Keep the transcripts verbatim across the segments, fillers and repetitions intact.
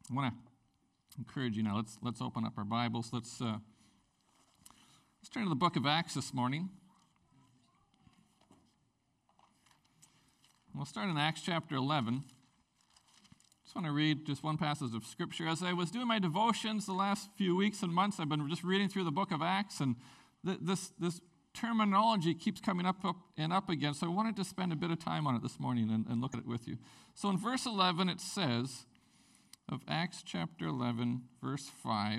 I want to encourage you now. Let's let's open up our Bibles. Let's uh, let's turn to the book of Acts this morning. We'll start in Acts chapter eleven. Just want to read just one passage of Scripture. As I was doing my devotions the last few weeks and months, I've been just reading through the book of Acts, and th- this this terminology keeps coming up, up and up again. So I wanted to spend a bit of time on it this morning and, and look at it with you. So in verse eleven, it says, of Acts chapter eleven, verse five,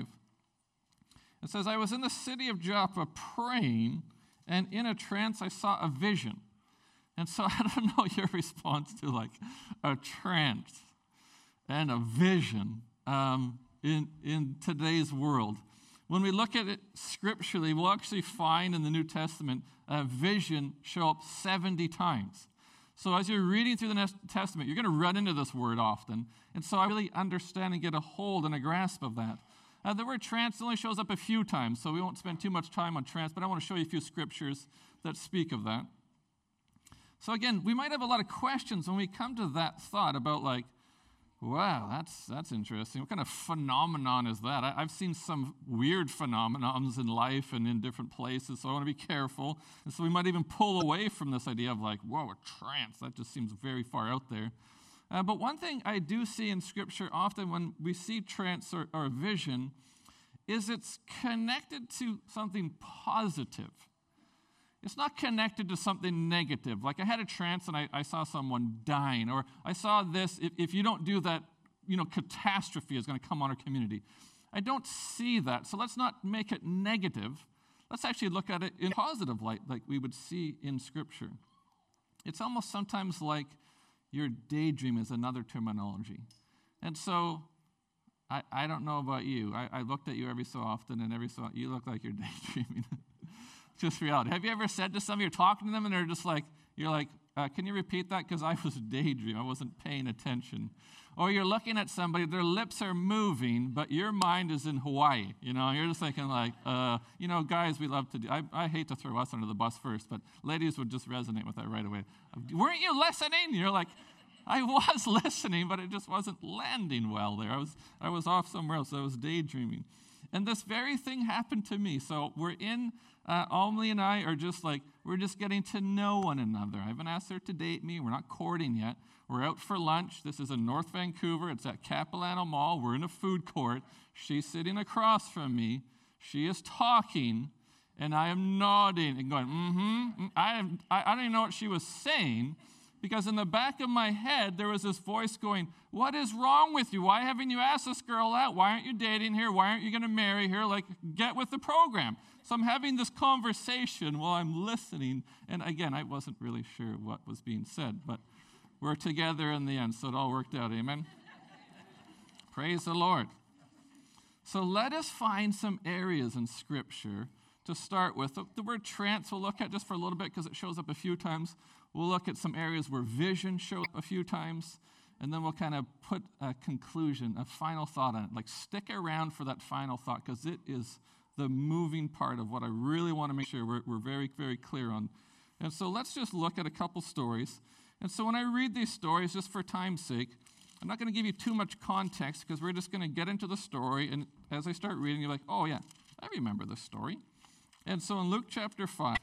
it says, I was in the city of Joppa praying, and in a trance I saw a vision. And so I don't know your response to like a trance and a vision um, in, in today's world. When we look at it scripturally, we'll actually find in the New Testament a vision show up seventy times. So as you're reading through the New Testament, you're going to run into this word often. And so I really understand and get a hold and a grasp of that. Uh, the word trance only shows up a few times, so we won't spend too much time on trance, but I want to show you a few scriptures that speak of that. So again, we might have a lot of questions when we come to that thought about like, wow, that's that's interesting. What kind of phenomenon is that? I, I've seen some weird phenomenons in life and in different places, so I want to be careful. And so we might even pull away from this idea of like, whoa, a trance. That just seems very far out there. Uh, but one thing I do see in Scripture often when we see trance or, or vision is it's connected to something positive. It's not connected to something negative. Like I had a trance and I, I saw someone dying, or I saw this, if, if you don't do that, you know, catastrophe is going to come on our community. I don't see that. So let's not make it negative. Let's actually look at it in positive light, like we would see in Scripture. It's almost sometimes like your daydream is another terminology. And so I, I don't know about you. I, I looked at you every so often, and every so often, you look like you're daydreaming. Just reality. Have you ever said to somebody, you're talking to them, and they're just like, you're like, uh, can you repeat that? Because I was daydreaming. I wasn't paying attention. Or you're looking at somebody, their lips are moving, but your mind is in Hawaii. You know, you're just thinking like, uh, you know, guys, we love to do, I, I hate to throw us under the bus first, but ladies would just resonate with that right away. Weren't you listening? You're like, I was listening, but it just wasn't landing well there. I was, I was off somewhere else. I was daydreaming. And this very thing happened to me. So we're in, uh, Almley and I are just like, we're just getting to know one another. I haven't asked her to date me. We're not courting yet. We're out for lunch. This is in North Vancouver. It's at Capilano Mall. We're in a food court. She's sitting across from me. She is talking, and I am nodding and going, mm-hmm. I, am, I, I don't even know what she was saying, because in the back of my head, there was this voice going, what is wrong with you? Why haven't you asked this girl out? Why aren't you dating her? Why aren't you going to marry her? Like, get with the program. So I'm having this conversation while I'm listening. And again, I wasn't really sure what was being said, but we're together in the end, so it all worked out. Amen? Praise the Lord. So let us find some areas in Scripture to start with. The, the word trance we'll look at just for a little bit because it shows up a few times. We'll look at some areas where vision shows up a few times, and then we'll kind of put a conclusion, a final thought on it. Like stick around for that final thought because it is the moving part of what I really want to make sure we're, we're very, very clear on. And so let's just look at a couple stories. And so when I read these stories, just for time's sake, I'm not going to give you too much context because we're just going to get into the story. And as I start reading, you're like, oh, yeah, I remember this story. And so in Luke chapter five,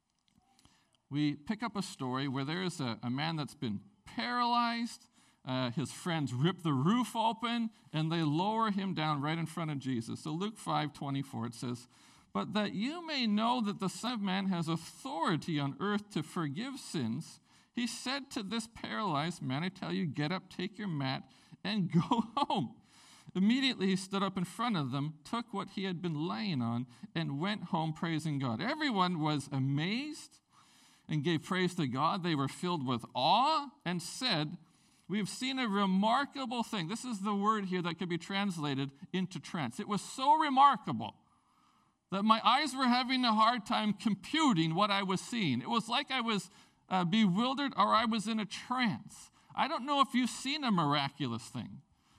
we pick up a story where there is a, a man that's been paralyzed. Uh, his friends rip the roof open, and they lower him down right in front of Jesus. So Luke five twenty-four, it says, but that you may know that the Son of Man has authority on earth to forgive sins, he said to this paralyzed man, I tell you, get up, take your mat, and go home. Immediately he stood up in front of them, took what he had been laying on, and went home praising God. Everyone was amazed and gave praise to God. They were filled with awe and said, we have seen a remarkable thing. This is the word here that could be translated into trance. It was so remarkable that my eyes were having a hard time computing what I was seeing. It was like I was uh, bewildered or I was in a trance. I don't know if you've seen a miraculous thing.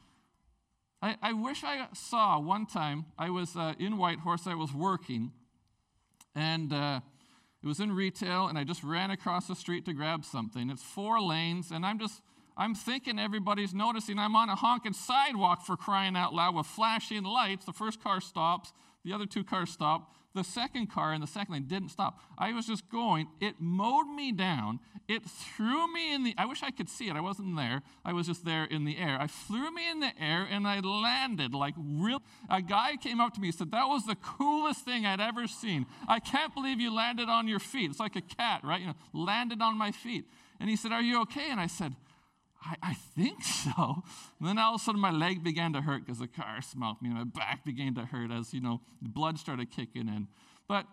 I, I wish I saw one time, I was uh, in Whitehorse, I was working, and uh, it was in retail, and I just ran across the street to grab something. It's four lanes, and I'm just, I'm thinking everybody's noticing I'm on a honking sidewalk, for crying out loud, with flashing lights. The first car stops. The other two cars stop. The second car in the second lane didn't stop. I was just going. It mowed me down. It threw me in the, I wish I could see it. I wasn't there. I was just there in the air. I flew me in the air, and I landed like real. A guy came up to me and said, that was the coolest thing I'd ever seen. I can't believe you landed on your feet. It's like a cat, right? You know, landed on my feet. And he said, are you okay? And I said, I, I think so. And then all of a sudden my leg began to hurt because the car smoked me. And my back began to hurt as, you know, the blood started kicking in. But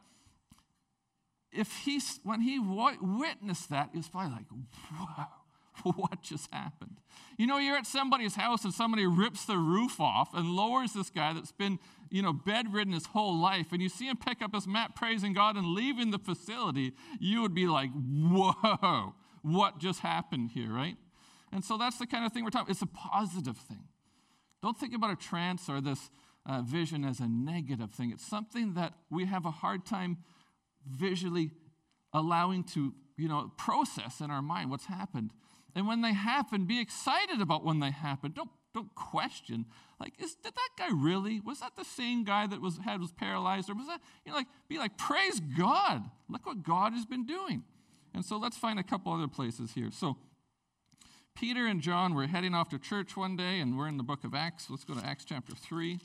if he, when he w- witnessed that, he was probably like, wow, what just happened? You know, you're at somebody's house and somebody rips the roof off and lowers this guy that's been, you know, bedridden his whole life, and you see him pick up his mat praising God and leaving the facility, you would be like, whoa, what just happened here, right? And so that's the kind of thing we're talking about. It's a positive thing. Don't think about a trance or this uh, vision as a negative thing. It's something that we have a hard time visually allowing to, you know, process in our mind what's happened. And when they happen, be excited about when they happen. Don't don't question. Like, is did that guy really? Was that the same guy that was had was paralyzed, or was that, you know, like be like, praise God. Look what God has been doing. And so let's find a couple other places here. So Peter and John were heading off to church one day, and we're in the book of Acts. Let's go to Acts chapter three.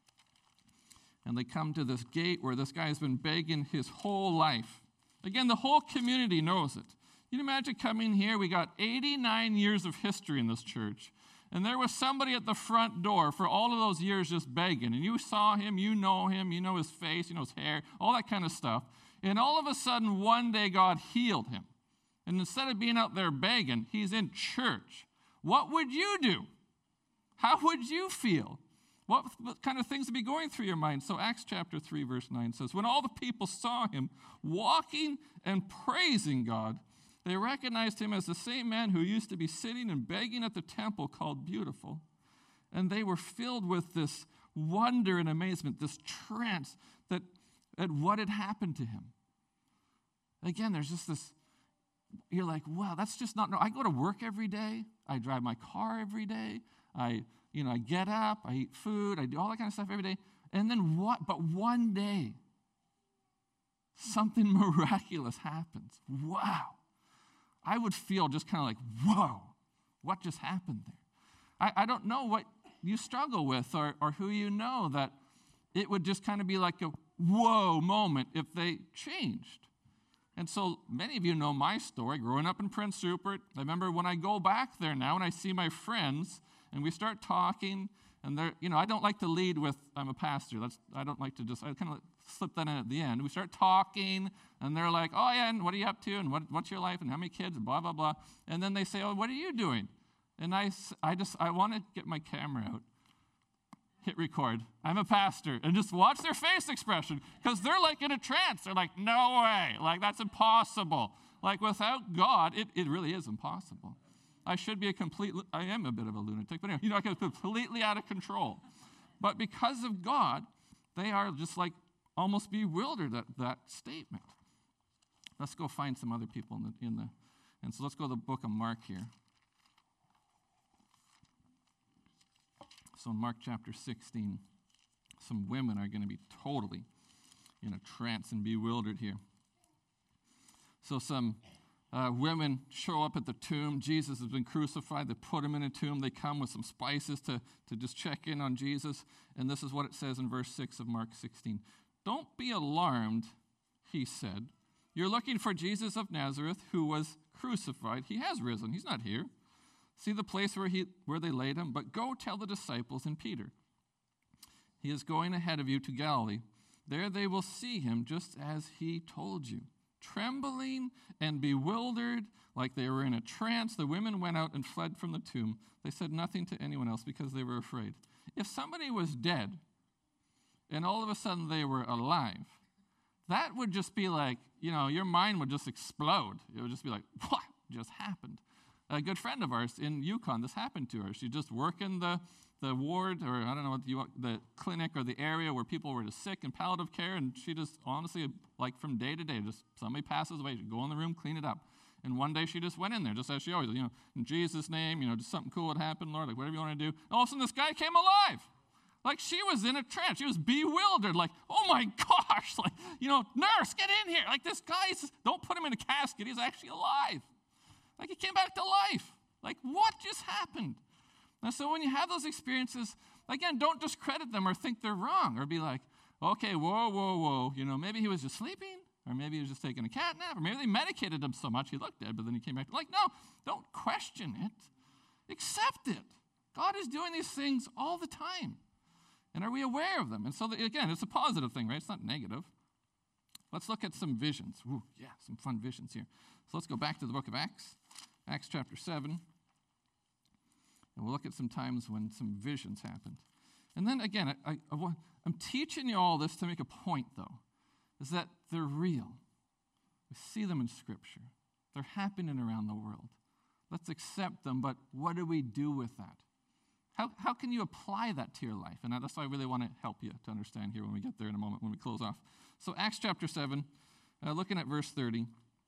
And they come to this gate where this guy has been begging his whole life. Again, the whole community knows it. You can imagine coming here. We got eighty-nine years of history in this church. And there was somebody at the front door for all of those years just begging. And you saw him, you know him, you know his face, you know his hair, all that kind of stuff. And all of a sudden, one day, God healed him. And instead of being out there begging, he's in church. What would you do? How would you feel? What, what kind of things would be going through your mind? So Acts chapter three, verse nine says, when all the people saw him walking and praising God, they recognized him as the same man who used to be sitting and begging at the temple called Beautiful. And they were filled with this wonder and amazement, this trance that at what had happened to him. Again, there's just this, you're like, wow, that's just not, no, I go to work every day. I drive my car every day. I, you know, I get up, I eat food, I do all that kind of stuff every day. And then what, but one day, something miraculous happens. Wow. I would feel just kind of like, whoa, what just happened there? I, I don't know what you struggle with or, or who you know that it would just kind of be like a whoa moment if they changed. And so many of you know my story, growing up in Prince Rupert. I remember when I go back there now and I see my friends and we start talking, and they're, you know, I don't like to lead with, I'm a pastor. That's I don't like to just, I kind of slip that in at the end. We start talking, and they're like, oh, yeah, and what are you up to, and what, what's your life, and how many kids, and blah, blah, blah. And then they say, oh, what are you doing? And I, I just, I want to get my camera out, hit record. I'm a pastor, and just watch their face expression, because they're like in a trance. They're like, no way, like that's impossible. Like without God, it, it really is impossible. I should be a complete, I am a bit of a lunatic, but anyway, you know, I get completely out of control. But because of God, they are just like almost bewildered at that statement. Let's go find some other people in the, in the and so let's go to the book of Mark here. So in Mark chapter sixteen, some women are going to be totally in a trance and bewildered here. So some Uh, women show up at the tomb. Jesus has been crucified. They put him in a tomb. They come with some spices to, to just check in on Jesus. And this is what it says in verse six of Mark sixteen. Don't be alarmed, he said. You're looking for Jesus of Nazareth, who was crucified. He has risen. He's not here. See the place where, he, where they laid him? But go tell the disciples and Peter. He is going ahead of you to Galilee. There they will see him just as he told you. Trembling and bewildered, like they were in a trance, the women went out and fled from the tomb. They said nothing to anyone else because they were afraid. If somebody was dead and all of a sudden they were alive, that would just be like, you know, your mind would just explode. It would just be like, what just happened? A good friend of ours in Yukon, this happened to her. She just worked in the, the ward, or I don't know what you the clinic or the area where people were just sick and palliative care, and she just honestly, like from day to day, just somebody passes away, she'd go in the room, clean it up. And one day she just went in there, just as she always, you know, in Jesus' name, you know, just something cool would happen, Lord, like whatever you want to do. And all of a sudden this guy came alive. Like she was in a trance. She was bewildered. Like, oh my gosh. Like, you know, nurse, get in here. Like this guy, is, don't put him in a casket. He's actually alive. Like he came back to life. Like what just happened? And so when you have those experiences, again, don't discredit them or think they're wrong or be like, okay, whoa, whoa, whoa. You know, maybe he was just sleeping or maybe he was just taking a cat nap or maybe they medicated him so much he looked dead, but then he came back. Like, no, don't question it. Accept it. God is doing these things all the time. And are we aware of them? And so, the, again, it's a positive thing, right? It's not negative. Let's look at some visions. Ooh, yeah, some fun visions here. So let's go back to the book of Acts, Acts chapter seven. And we'll look at some times when some visions happened. And then, again, I, I, I want, I'm teaching you all this to make a point, though, is that they're real. We see them in Scripture. They're happening around the world. Let's accept them, but what do we do with that? How, how can you apply that to your life? And that's why I really want to help you to understand here when we get there in a moment, when we close off. So Acts chapter seven, uh, looking at verse thirty.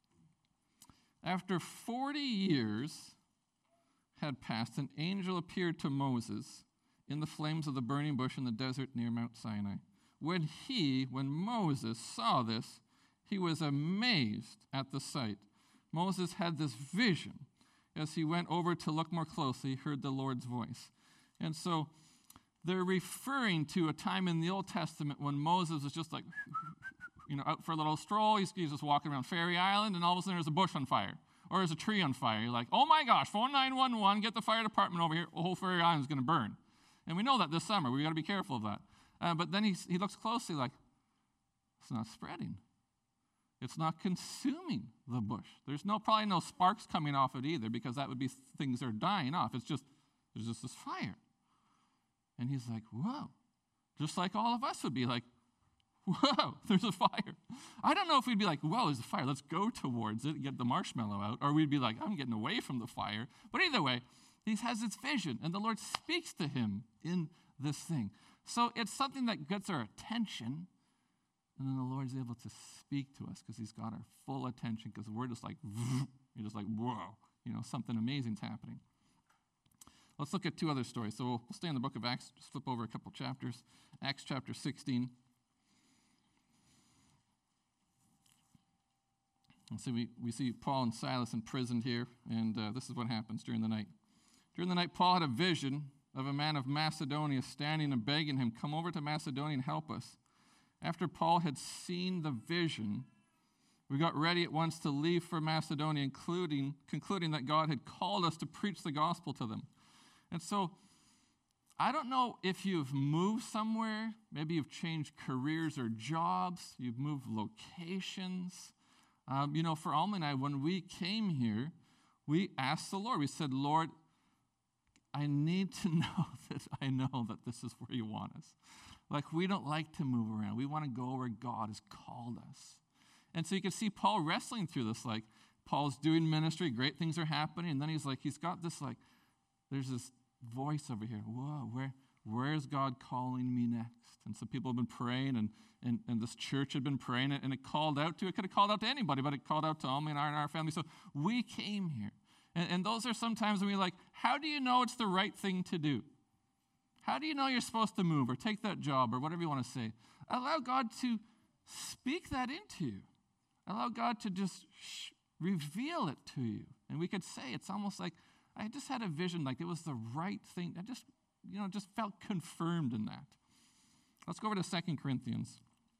After forty years had passed, an angel appeared to Moses in the flames of the burning bush in the desert near Mount Sinai. When he, when Moses saw this, he was amazed at the sight. Moses had this vision. As he went over to look more closely, he heard the Lord's voice. And so they're referring to a time in the Old Testament when Moses was just like, you know, out for a little stroll. He's, he's just walking around Fairy Island, and all of a sudden there's a bush on fire, or there's a tree on fire. You're like, oh my gosh, phone nine one one, get the fire department over here. The whole Fairy Island is going to burn. And we know that this summer. We've got to be careful of that. Uh, but then he, he looks closely like, it's not spreading. It's not consuming the bush. There's no probably no sparks coming off it either, because that would be things that are dying off. It's just, there's just this fire. And he's like, whoa. Just like all of us would be like, whoa, there's a fire. I don't know if we'd be like, whoa, there's a fire. Let's go towards it and get the marshmallow out. Or we'd be like, I'm getting away from the fire. But either way, he has this vision, and the Lord speaks to him in this thing. So it's something that gets our attention, and then the Lord's able to speak to us because he's got our full attention, because we're just like, you're just like, whoa, you know, something amazing's happening. Let's look at two other stories. So we'll, we'll stay in the book of Acts, just flip over a couple chapters. Acts chapter sixteen. And so we, we see Paul and Silas imprisoned here, and uh, this is what happens during the night. During the night, Paul had a vision of a man of Macedonia standing and begging him, come over to Macedonia and help us. After Paul had seen the vision, we got ready at once to leave for Macedonia, including concluding that God had called us to preach the gospel to them. And so, I don't know if you've moved somewhere, maybe you've changed careers or jobs, you've moved locations. Um, you know, for Alma and I, when we came here, we asked the Lord, we said, Lord, I need to know that I know that this is where you want us. Like, we don't like to move around. We want to go where God has called us. And so you can see Paul wrestling through this, like, Paul's doing ministry, great things are happening, and then he's like, he's got this, like, there's this voice over here. Whoa, where, where is God calling me next? And so people have been praying, and, and, and this church had been praying, and it called out to, it could have called out to anybody, but it called out to Alma and our, and our family. So we came here. And, and those are sometimes when we're like, how do you know it's the right thing to do? How do you know you're supposed to move or take that job or whatever you want to say? Allow God to speak that into you. Allow God to just sh- reveal it to you. And we could say it's almost like, I just had a vision, like it was the right thing. I just, you know, just felt confirmed in that. Let's go over to Second Corinthians.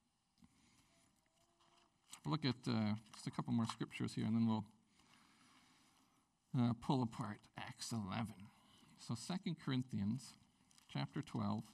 We'll look at uh, just a couple more scriptures here, and then we'll uh, pull apart Acts eleven. So Second Corinthians chapter twelve,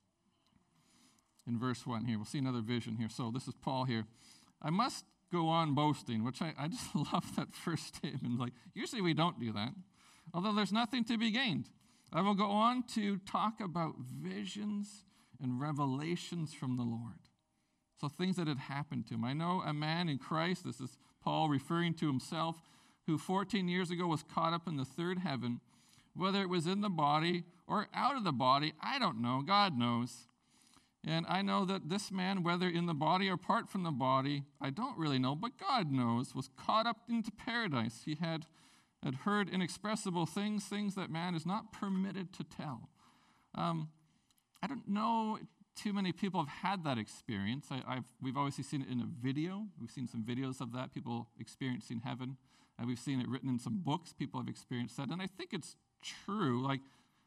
in verse one here. We'll see another vision here. So this is Paul here. I must go on boasting, which I, I just love that first statement. Like, usually we don't do that. Although there's nothing to be gained. I will go on to talk about visions and revelations from the Lord. So things that had happened to him. I know a man in Christ, this is Paul referring to himself, who fourteen years ago was caught up in the third heaven. Whether it was in the body or out of the body, I don't know. God knows. And I know that this man, whether in the body or apart from the body, I don't really know, but God knows, was caught up into paradise. He had, had heard inexpressible things, things that man is not permitted to tell. Um, I don't know too many people have had that experience. I, I've, we've obviously seen it in a video. We've seen some videos of that, people experiencing heaven. And we've seen it written in some books. People have experienced that. And I think it's true. Like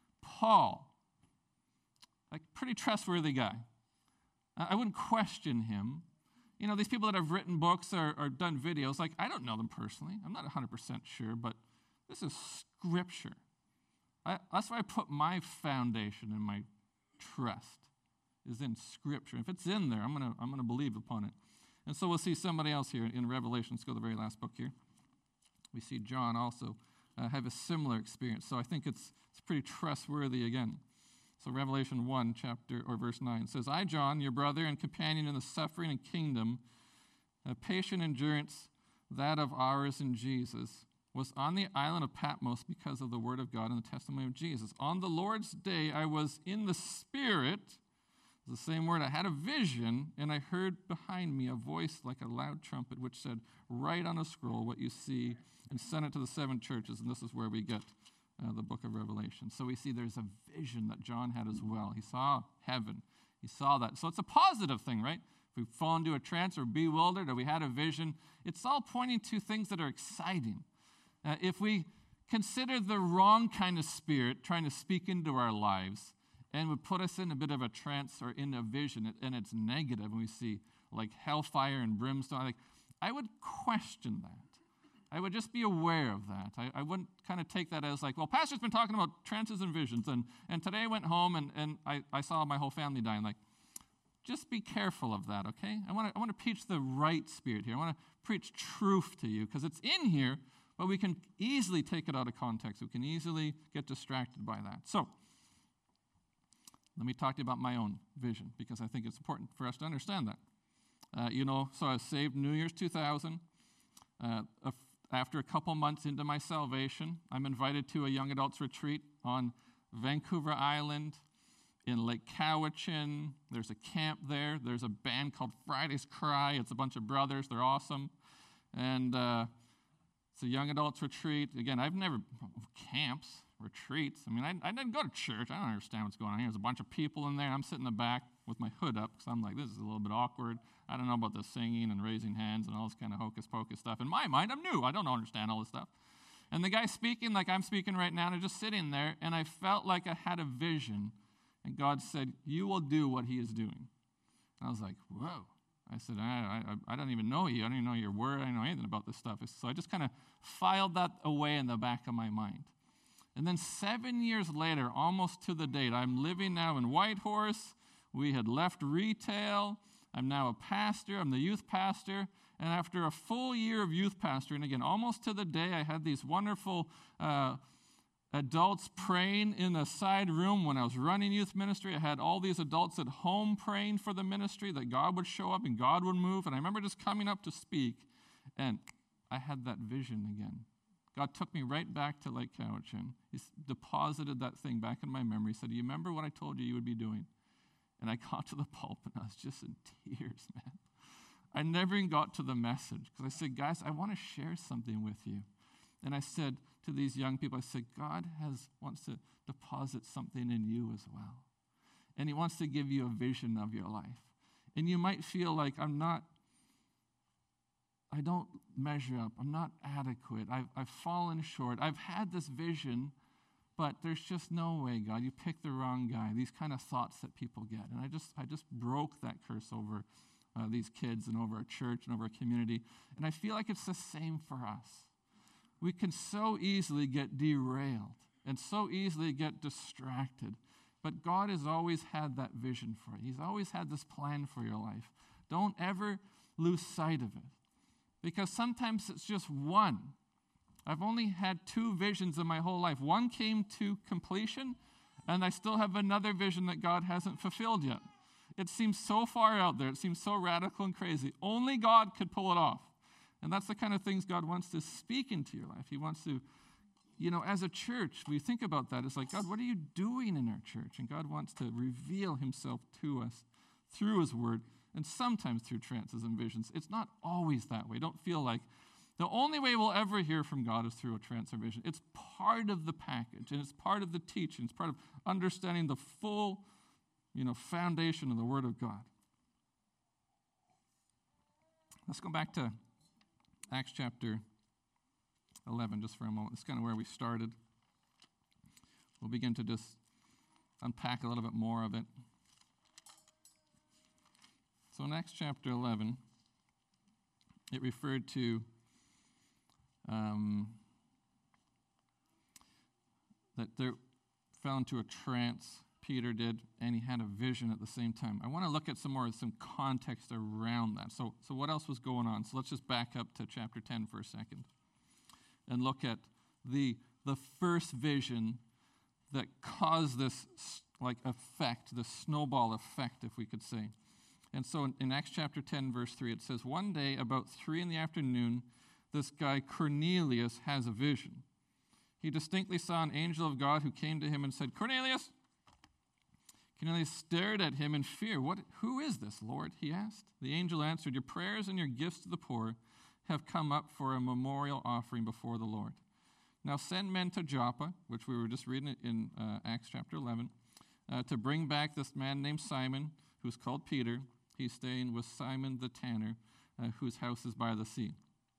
Paul, like pretty trustworthy guy. I wouldn't question him. You know, these people that have written books or, or done videos, like, I don't know them personally. I'm not one hundred percent sure, but this is Scripture. I, that's why I put my foundation and my trust is in Scripture. If it's in there, I'm going to I'm gonna believe upon it. And so we'll see somebody else here in Revelation. Let's go to the very last book here. We see John also uh, have a similar experience. So I think it's it's pretty trustworthy again. So Revelation one, chapter, or verse nine, says, I, John, your brother and companion in the suffering and kingdom, a patient endurance, that of ours in Jesus, was on the island of Patmos because of the word of God and the testimony of Jesus. On the Lord's day, I was in the Spirit, the same word, I had a vision, and I heard behind me a voice like a loud trumpet, which said, write on a scroll what you see and send it to the seven churches. And this is where we get Uh, the book of Revelation. So we see there's a vision that John had as well. He saw heaven. He saw that. So it's a positive thing, right? If we fall into a trance or bewildered or we had a vision, it's all pointing to things that are exciting. Uh, if we consider the wrong kind of spirit trying to speak into our lives and would put us in a bit of a trance or in a vision, and it's negative, and we see like hellfire and brimstone, like, I would question that. I would just be aware of that. I, I wouldn't kind of take that as like, well, Pastor's been talking about trances and visions, and, and today I went home and, and I, I saw my whole family dying. Like, just be careful of that, okay? I want to I want to preach the right spirit here. I want to preach truth to you because it's in here, but we can easily take it out of context. We can easily get distracted by that. So, let me talk to you about my own vision because I think it's important for us to understand that. Uh, you know, so I was saved New Year's two thousand. Uh, a After a couple months into my salvation, I'm invited to a young adults retreat on Vancouver Island in Lake Cowichan. There's a camp there. There's a band called Friday's Cry. It's a bunch of brothers. They're awesome. And uh, it's a young adults retreat. Again, I've never, camps, retreats. I mean, I, I didn't go to church. I don't understand what's going on here. There's a bunch of people in there. I'm sitting in the back with my hood up because I'm like, this is a little bit awkward. I don't know about the singing and raising hands and all this kind of hocus pocus stuff. In my mind, I'm new. I don't understand all this stuff. And the guy speaking like I'm speaking right now, and I'm just sitting there, and I felt like I had a vision. And God said, you will do what he is doing. And I was like, whoa. I said, I, I, I don't even know you. I don't even know your word. I don't know anything about this stuff. So I just kind of filed that away in the back of my mind. And then seven years later, almost to the date, I'm living now in Whitehorse. We had left retail. I'm now a pastor. I'm the youth pastor. And after a full year of youth pastoring, again, almost to the day, I had these wonderful uh, adults praying in a side room when I was running youth ministry. I had all these adults at home praying for the ministry, that God would show up and God would move. And I remember just coming up to speak, and I had that vision again. God took me right back to Lake Cowichan. He deposited that thing back in my memory. He said, do you remember what I told you you would be doing? And I got to the pulpit, and I was just in tears, man. I never even got to the message because I said, guys, I want to share something with you. And I said to these young people, I said, God has wants to deposit something in you as well. And he wants to give you a vision of your life. And you might feel like I'm not, I don't measure up. I'm not adequate. I've, I've fallen short. I've had this vision, but there's just no way, God. You picked the wrong guy. These kind of thoughts that people get. And I just I just broke that curse over uh, these kids and over our church and over our community. And I feel like it's the same for us. We can so easily get derailed and so easily get distracted. But God has always had that vision for you. He's always had this plan for your life. Don't ever lose sight of it. Because sometimes it's just one. I've only had two visions in my whole life. One came to completion, and I still have another vision that God hasn't fulfilled yet. It seems so far out there. It seems so radical and crazy. Only God could pull it off. And that's the kind of things God wants to speak into your life. He wants to, you know, as a church, we think about that. It's like, God, what are you doing in our church? And God wants to reveal himself to us through his word, and sometimes through trances and visions. It's not always that way. Don't feel like the only way we'll ever hear from God is through a trance or vision. It's part of the package, and it's part of the teaching. It's part of understanding the full, you know, foundation of the word of God. Let's go back to Acts chapter eleven just for a moment. It's kind of where we started. We'll begin to just unpack a little bit more of it. So in Acts chapter eleven, it referred to um, that they fell into a trance, Peter did, and he had a vision at the same time. I want to look at some more, some context around that. So, so what else was going on? So let's just back up to chapter ten for a second and look at the, the first vision that caused this like effect, the snowball effect, if we could say. And so in, in Acts chapter ten, verse three, it says, one day about three in the afternoon, this guy Cornelius has a vision. He distinctly saw an angel of God who came to him and said, Cornelius! Cornelius stared at him in fear. What? Who is this, Lord? He asked. The angel answered, your prayers and your gifts to the poor have come up for a memorial offering before the Lord. Now send men to Joppa, which we were just reading in uh, Acts chapter eleven, uh, to bring back this man named Simon, who's called Peter. He's staying with Simon the tanner, uh, whose house is by the sea.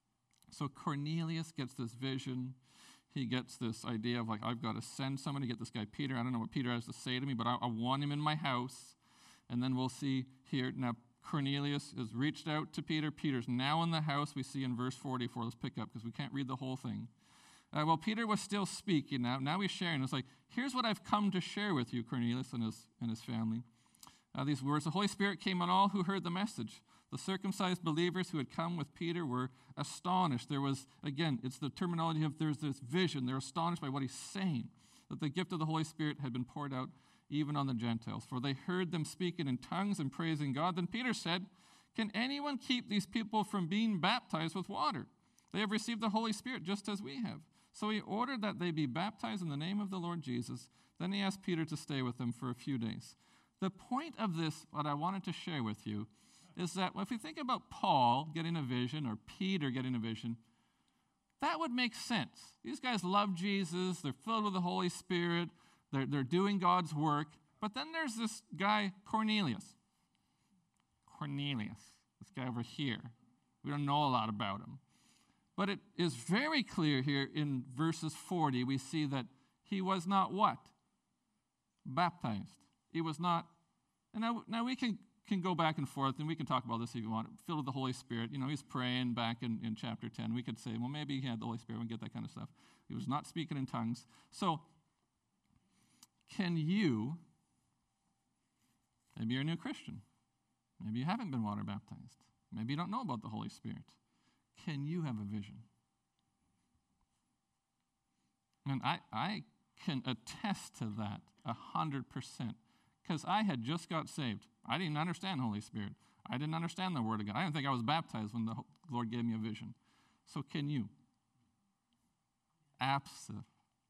So Cornelius gets this vision. He gets this idea of like, I've got to send somebody to get this guy Peter. I don't know what Peter has to say to me, but I, I want him in my house. And then we'll see here, now Cornelius has reached out to Peter. Peter's now in the house. We see in verse forty-four. Let's pick up because we can't read the whole thing. Uh, well, Peter was still speaking now. Now he's sharing. It's like, here's what I've come to share with you, Cornelius and his, and his family. Uh, these words, the Holy Spirit came on all who heard the message. The circumcised believers who had come with Peter were astonished. There was, again, it's the terminology of there's this vision. They're astonished by what he's saying, that the gift of the Holy Spirit had been poured out even on the Gentiles. For they heard them speaking in tongues and praising God. Then Peter said, can anyone keep these people from being baptized with water? They have received the Holy Spirit just as we have. So he ordered that they be baptized in the name of the Lord Jesus. Then he asked Peter to stay with them for a few days. The point of this, what I wanted to share with you, is that if we think about Paul getting a vision or Peter getting a vision, that would make sense. These guys love Jesus. They're filled with the Holy Spirit. They're, they're doing God's work. But then there's this guy, Cornelius. Cornelius, this guy over here. We don't know a lot about him. But it is very clear here in verses forty, we see that he was not what? Baptized. He was not. And now, now we can, can go back and forth, and we can talk about this if you want. Filled with the Holy Spirit. You know, he's praying back in, in chapter ten. We could say, well, maybe he had the Holy Spirit. We get that kind of stuff. He was not speaking in tongues. So, can you, maybe you're a new Christian. Maybe you haven't been water baptized. Maybe you don't know about the Holy Spirit. Can you have a vision? And I, I can attest to that a hundred percent. Because I had just got saved. I didn't understand the Holy Spirit. I didn't understand the Word of God. I didn't think I was baptized when the Lord gave me a vision. So can you? Absolutely.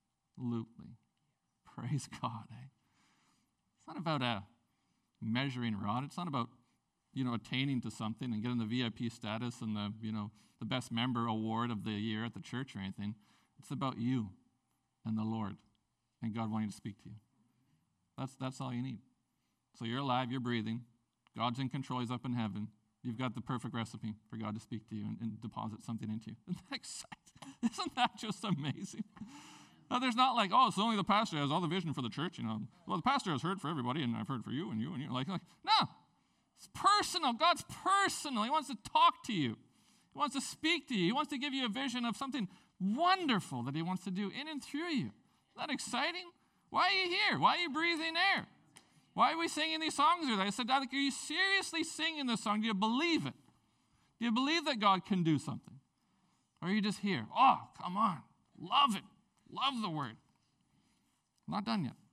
Praise God. Eh? It's not about a measuring rod. It's not about, you know, attaining to something and getting the V I P status and the, you know, the best member award of the year at the church or anything. It's about you and the Lord and God wanting to speak to you. That's that's all you need. So you're alive, you're breathing. God's in control, he's up in heaven. You've got the perfect recipe for God to speak to you and, and deposit something into you. Isn't that exciting? Isn't that just amazing? Now, there's not like, oh, it's only the pastor has all the vision for the church, you know. Well, the pastor has heard for everybody, and I've heard for you and you and you. Like, like no, it's personal. God's personal. He wants to talk to you. He wants to speak to you. He wants to give you a vision of something wonderful that he wants to do in and through you. Isn't that exciting? Why are you here? Why are you breathing air? Why are we singing these songs here? I said, are you seriously singing this song? Do you believe it? Do you believe that God can do something? Or are you just here? Oh, come on. Love it. Love the word. Not done yet.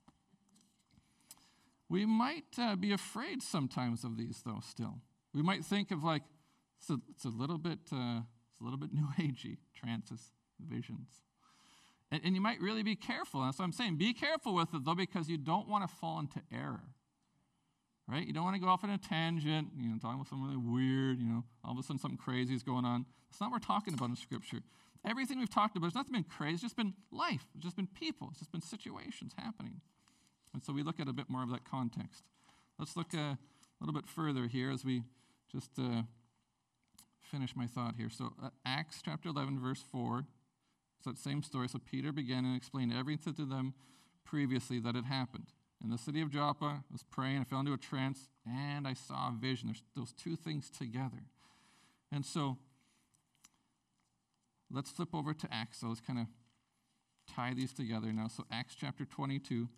We might uh, be afraid sometimes of these, though, still. We might think of like, it's a, it's a little bit uh, it's a little bit new agey, trances, visions. And, and you might really be careful. That's what I'm saying. Be careful with it, though, because you don't want to fall into error. right? You don't want to go off on a tangent, you know, talking about something really weird, you know, all of a sudden something crazy is going on. That's not what we're talking about in Scripture. Everything we've talked about, it's not been crazy, it's just been life. It's just been people. It's just been situations happening. And so we look at a bit more of that context. Let's look a little bit further here as we just uh, finish my thought here. So uh, Acts chapter eleven, verse four, it's that same story. So Peter began and explained everything to them previously that had happened. In the city of Joppa, I was praying, I fell into a trance, and I saw a vision. There's those two things together. And so let's flip over to Acts. So let's kind of tie these together now. So Acts chapter twenty-two,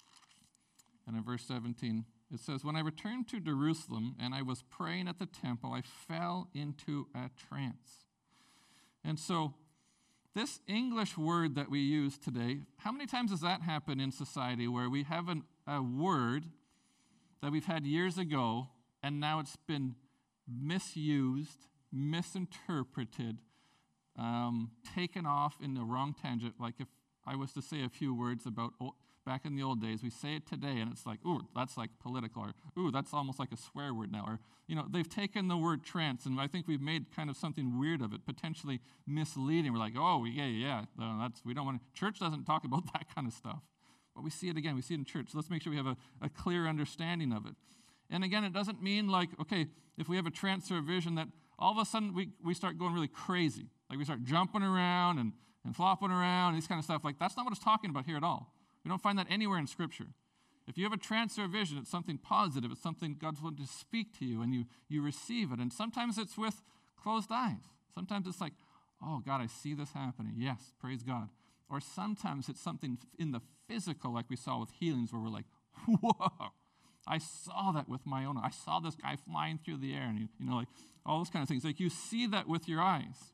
and in verse seventeen, it says, when I returned to Jerusalem and I was praying at the temple, I fell into a trance. And so this English word that we use today, how many times does that happen in society where we have an, a word that we've had years ago and now it's been misused, misinterpreted, um, taken off in the wrong tangent? Like if I was to say a few words about old, back in the old days, we say it today and it's like, ooh, that's like political, or ooh, that's almost like a swear word now. Or, you know, they've taken the word trance and I think we've made kind of something weird of it, potentially misleading. We're like, oh, yeah, yeah, no, that's, we don't want to, church doesn't talk about that kind of stuff. But we see it again, we see it in church. So let's make sure we have a, a clear understanding of it. And again, it doesn't mean like, okay, if we have a trance or a vision that all of a sudden we, we start going really crazy. Like we start jumping around and, and flopping around, and these kind of stuff. Like that's not what it's talking about here at all. We don't find that anywhere in Scripture. If you have a trance or a vision, it's something positive. It's something God's wanting to speak to you, and you, you receive it. And sometimes it's with closed eyes. Sometimes it's like, oh, God, I see this happening. Yes, praise God. Or sometimes it's something in the physical, like we saw with healings, where we're like, whoa, I saw that with my own eyes. I saw this guy flying through the air, and you, you know, like all those kind of things. Like you see that with your eyes.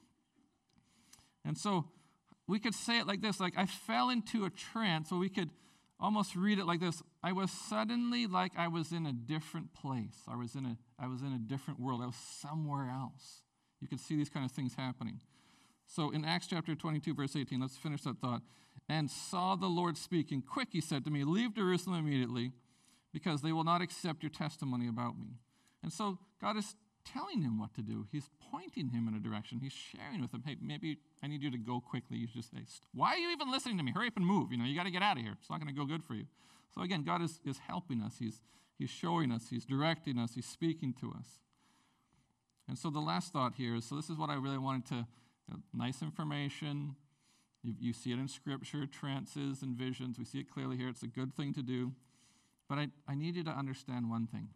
And so we could say it like this, like I fell into a trance, or we could almost read it like this. I was suddenly like I was in a different place. I was in a, I was in a different world. I was somewhere else. You could see these kind of things happening. So in Acts chapter twenty-two, verse eighteen, let's finish that thought. And saw the Lord speaking. Quick, he said to me, leave Jerusalem immediately, because they will not accept your testimony about me. And so God is telling him what to do. He's pointing him in a direction. He's sharing with him, hey, maybe I need you to go quickly. You just say, why are you even listening to me? Hurry up and move. You know, you got to get out of here. It's not going to go good for you. So again, God is, is helping us. He's, he's showing us. He's directing us. He's speaking to us. And so the last thought here is, so this is what I really wanted to, you know, nice information. You, you see it in Scripture, trances and visions. We see it clearly here. It's a good thing to do. But I, I need you to understand one thing.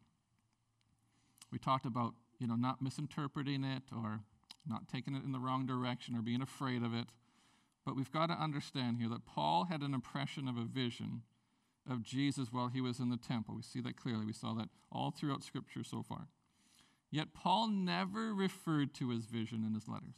We talked about, you know, not misinterpreting it or not taking it in the wrong direction or being afraid of it. But we've got to understand here that Paul had an impression of a vision of Jesus while he was in the temple. We see that clearly. We saw that all throughout Scripture so far. Yet Paul never referred to his vision in his letters.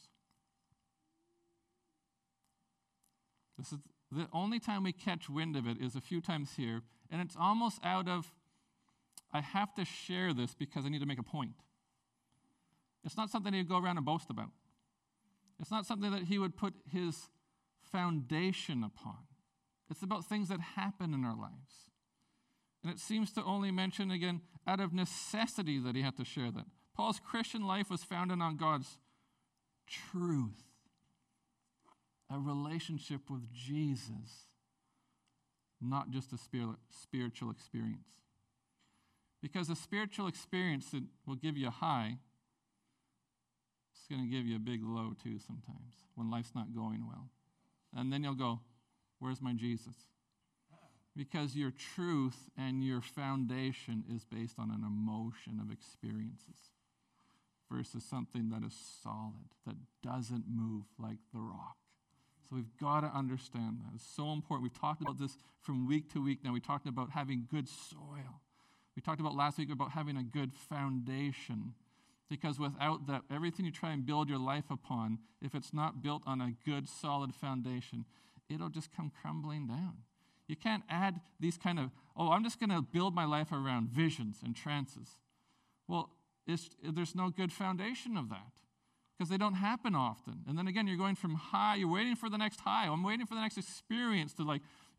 This is the only time we catch wind of it is a few times here, and it's almost out of, I have to share this because I need to make a point. It's not something he'd go around and boast about. It's not something that he would put his foundation upon. It's about things that happen in our lives. And it seems to only mention, again, out of necessity that he had to share that. Paul's Christian life was founded on God's truth, a relationship with Jesus, not just a spirit, spiritual experience. Because a spiritual experience that will give you a high, it's going to give you a big low too sometimes when life's not going well. And then you'll go, where's my Jesus? Because your truth and your foundation is based on an emotion of experiences versus something that is solid, that doesn't move like the rock. So we've got to understand that. It's so important. We've talked about this from week to week now. We talked about having good soil. We talked about last week about having a good foundation. Because without that, everything you try and build your life upon, if it's not built on a good, solid foundation, it'll just come crumbling down. You can't add these kind of, oh, I'm just going to build my life around visions and trances. Well, it's, there's no good foundation of that because they don't happen often. And then again, you're going from high, you're waiting for the next high. I'm waiting for the next experience to like,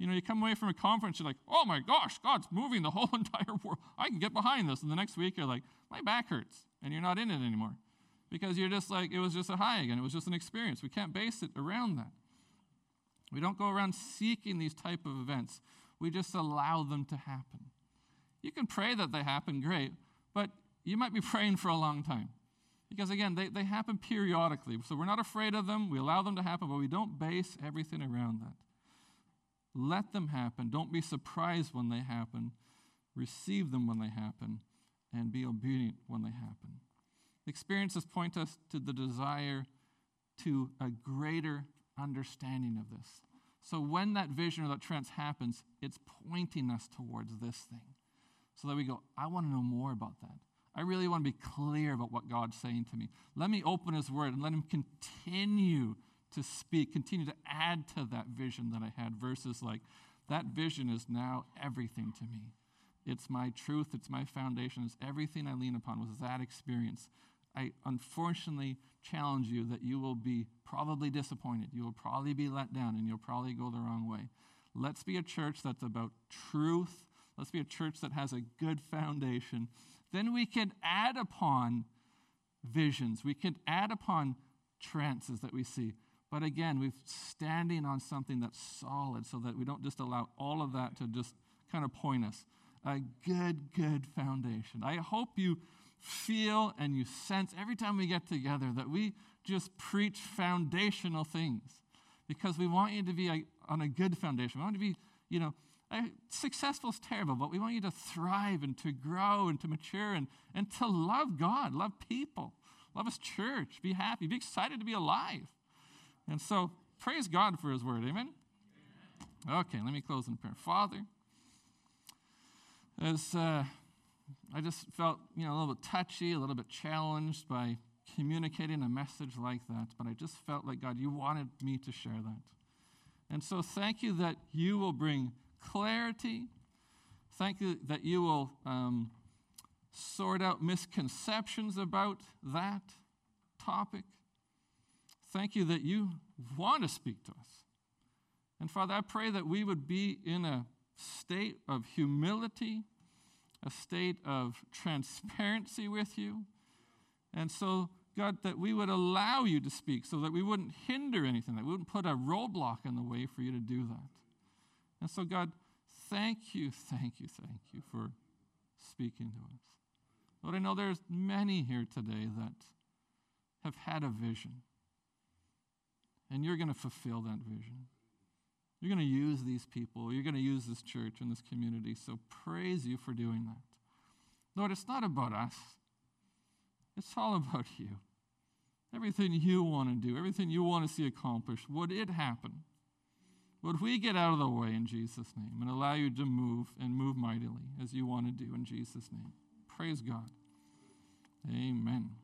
You know, you come away from a conference, you're like, oh my gosh, God's moving the whole entire world. I can get behind this. And the next week you're like, my back hurts. And you're not in it anymore. Because you're just like, it was just a high again. It was just an experience. We can't base it around that. We don't go around seeking these type of events. We just allow them to happen. You can pray that they happen, great, but you might be praying for a long time. Because again, they, they happen periodically. So we're not afraid of them. We allow them to happen, but we don't base everything around that. Let them happen. Don't be surprised when they happen. Receive them when they happen, and be obedient when they happen. Experiences point us to the desire to a greater understanding of this. So when that vision or that trance happens, it's pointing us towards this thing. So that we go, I want to know more about that. I really want to be clear about what God's saying to me. Let me open his word and let him continue to speak, continue to add to that vision that I had, versus like, that vision is now everything to me. It's my truth, it's my foundation, it's everything I lean upon was that experience. I unfortunately challenge you that you will be probably disappointed. You will probably be let down, and you'll probably go the wrong way. Let's be a church that's about truth. Let's be a church that has a good foundation. Then we can add upon visions. We can add upon trances that we see. But again, we're standing on something that's solid so that we don't just allow all of that to just kind of point us. A good, good foundation. I hope you feel and you sense every time we get together that we just preach foundational things, because we want you to be a, on a good foundation. We want you to be, you know, successful is terrible, but we want you to thrive and to grow and to mature and, and to love God, love people, love his church, be happy, be excited to be alive. And so praise God for his word. Amen? Amen. Okay, let me close in prayer. Father, as uh, I just felt, you know, a little bit touchy, a little bit challenged by communicating a message like that, but I just felt like, God, you wanted me to share that. And so thank you that you will bring clarity. Thank you that you will um, sort out misconceptions about that topic. Thank you that you want to speak to us. And Father, I pray that we would be in a state of humility, a state of transparency with you. And so, God, that we would allow you to speak so that we wouldn't hinder anything, that we wouldn't put a roadblock in the way for you to do that. And so, God, thank you, thank you, thank you for speaking to us. Lord, I know there's many here today that have had a vision, and you're going to fulfill that vision. You're going to use these people. You're going to use this church and this community. So praise you for doing that. Lord, it's not about us. It's all about you. Everything you want to do, everything you want to see accomplished, would it happen? Would we get out of the way in Jesus' name and allow you to move and move mightily as you want to do in Jesus' name? Praise God. Amen.